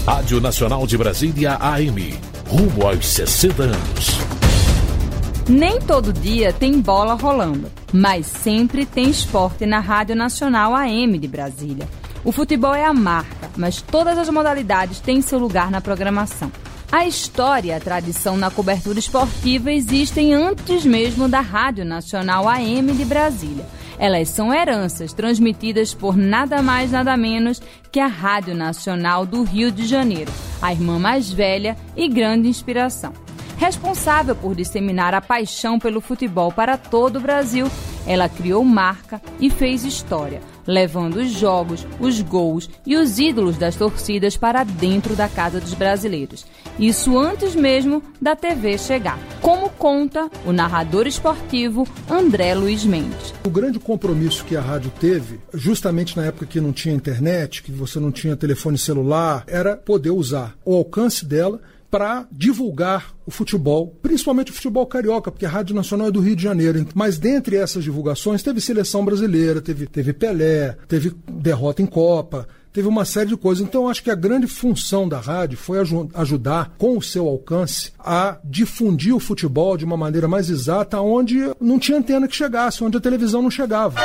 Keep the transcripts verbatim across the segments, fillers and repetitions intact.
Rádio Nacional de Brasília A M, rumo aos sessenta anos. Nem todo dia tem bola rolando, mas sempre tem esporte na Rádio Nacional A M de Brasília. O futebol é a marca, mas todas as modalidades têm seu lugar na programação. A história e a tradição na cobertura esportiva existem antes mesmo da Rádio Nacional A M de Brasília. Elas são heranças transmitidas por nada mais nada menos que a Rádio Nacional do Rio de Janeiro, a irmã mais velha e grande inspiração. Responsável por disseminar a paixão pelo futebol para todo o Brasil, ela criou marca e fez história, levando os jogos, os gols e os ídolos das torcidas para dentro da casa dos brasileiros. Isso antes mesmo da T V chegar, como conta o narrador esportivo André Luiz Mendes. O grande compromisso que a rádio teve, justamente na época que não tinha internet, que você não tinha telefone celular, era poder usar o alcance dela para divulgar o futebol, principalmente o futebol carioca, porque a Rádio Nacional é do Rio de Janeiro. Mas dentre essas divulgações teve seleção brasileira, teve, teve Pelé, teve derrota em Copa, teve uma série de coisas. Então acho que a grande função da rádio foi aj- ajudar, com o seu alcance, a difundir o futebol de uma maneira mais exata, onde não tinha antena que chegasse, onde a televisão não chegava.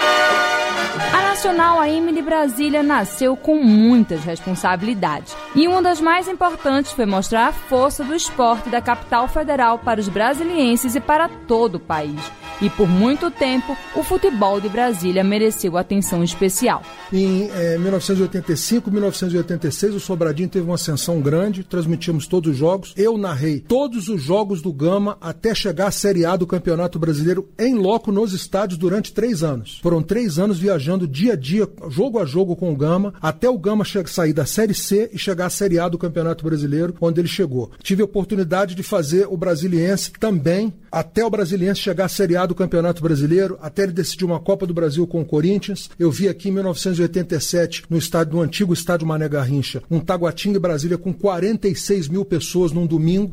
A Nacional A M de Brasília nasceu com muitas responsabilidades. E uma das mais importantes foi mostrar a força do esporte da capital federal para os brasilienses e para todo o país. E por muito tempo, o futebol de Brasília mereceu atenção especial. Em eh, mil novecentos e oitenta e cinco, mil novecentos e oitenta e seis, o Sobradinho teve uma ascensão grande, transmitimos todos os jogos. Eu narrei todos os jogos do Gama até chegar à Série A do Campeonato Brasileiro em loco nos estádios durante três anos. Foram três anos viajando dia a dia, jogo a jogo com o Gama, até o Gama che- sair da Série C e chegar à Série A do Campeonato Brasileiro, onde ele chegou. Tive a oportunidade de fazer o Brasiliense também, até o Brasiliense chegar à Série A do Campeonato Brasileiro, até ele decidir uma Copa do Brasil com o Corinthians. Eu vi aqui em mil novecentos e oitenta e sete, no estádio do antigo estádio Mané Garrincha, um Taguatinga e Brasília com quarenta e seis mil pessoas num domingo.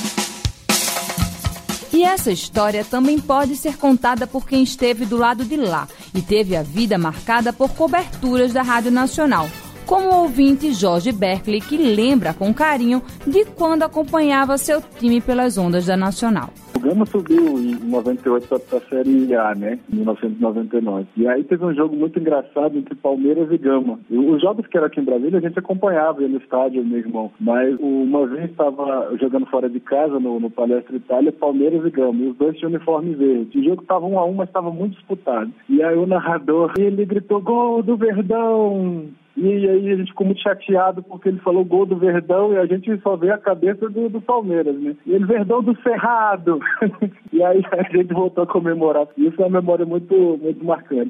E essa história também pode ser contada por quem esteve do lado de lá e teve a vida marcada por coberturas da Rádio Nacional, como o ouvinte Jorge Berkeley, que lembra com carinho de quando acompanhava seu time pelas ondas da Nacional. O Gama subiu em noventa e oito para a Série A, né, em mil novecentos e noventa e nove. E aí teve um jogo muito engraçado entre Palmeiras e Gama. E os jogos que eram aqui em Brasília, a gente acompanhava, ia no estádio, meu irmão. Mas uma vez estava jogando fora de casa, no, no Palestra Itália, Palmeiras e Gama. E os dois tinham uniforme verde. O jogo estava um a um, mas estava muito disputado. E aí o narrador, ele gritou, gol do Verdão! E aí a gente ficou muito chateado porque ele falou gol do Verdão e a gente só vê a cabeça do, do Palmeiras, né? E ele, Verdão do Cerrado! E aí a gente voltou a comemorar. Isso é uma memória muito, muito marcante.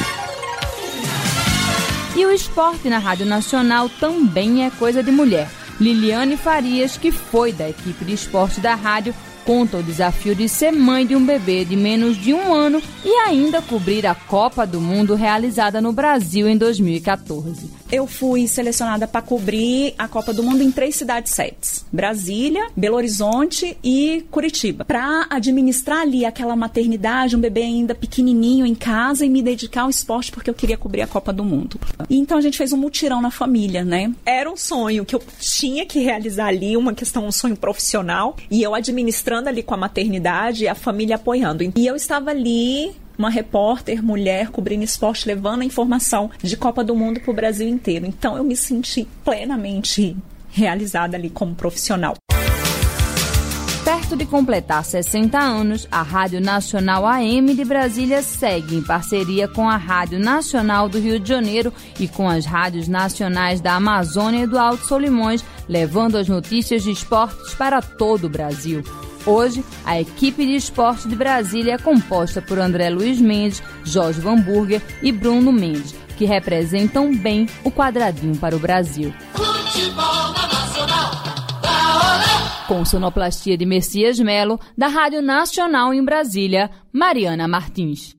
E o esporte na Rádio Nacional também é coisa de mulher. Liliane Farias, que foi da equipe de esporte da rádio, conta o desafio de ser mãe de um bebê de menos de um ano e ainda cobrir a Copa do Mundo realizada no Brasil em dois mil e catorze. Eu fui selecionada para cobrir a Copa do Mundo em três cidades sedes: Brasília, Belo Horizonte e Curitiba. Para administrar ali aquela maternidade, um bebê ainda pequenininho em casa e me dedicar ao esporte porque eu queria cobrir a Copa do Mundo. E então a gente fez um mutirão na família, né? Era um sonho que eu tinha que realizar ali, uma questão, um sonho profissional, e eu administrando ali com a maternidade, a família apoiando. E eu estava ali, uma repórter, mulher, cobrindo esporte, levando a informação de Copa do Mundo para o Brasil inteiro. Então eu me senti plenamente realizada ali como profissional. Perto de completar sessenta anos, a Rádio Nacional A M de Brasília segue em parceria com a Rádio Nacional do Rio de Janeiro e com as rádios nacionais da Amazônia e do Alto Solimões, levando as notícias de esportes para todo o Brasil. Hoje, a equipe de esporte de Brasília é composta por André Luiz Mendes, Jorge Vanburger e Bruno Mendes, que representam bem o quadradinho para o Brasil. Futebol Nacional, com sonoplastia de Messias Melo, da Rádio Nacional em Brasília, Mariana Martins.